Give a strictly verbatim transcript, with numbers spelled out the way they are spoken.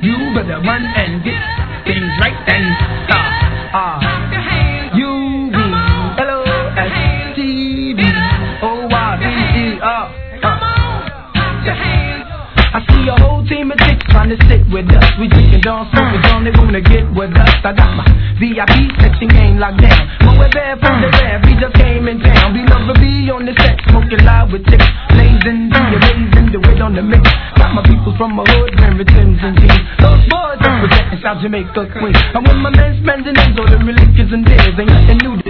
You better run and get things right and uh, uh, U V L O S T V O Y B E R. I see a whole team of chicks trying to sit with us. We drinking down, smoking down, they wanna get with us. I got my V I P section game locked down. But we're there from the rare, we just came in town. We love to be on the set, smoking live with chicks. Blazing, be amazing, the weight on the mix. Got my people from my hood, wearing Timbs and jeans. Those boys representing South Jamaica Queen. And when my men spending those, all the religions and theirs ain't nothing new.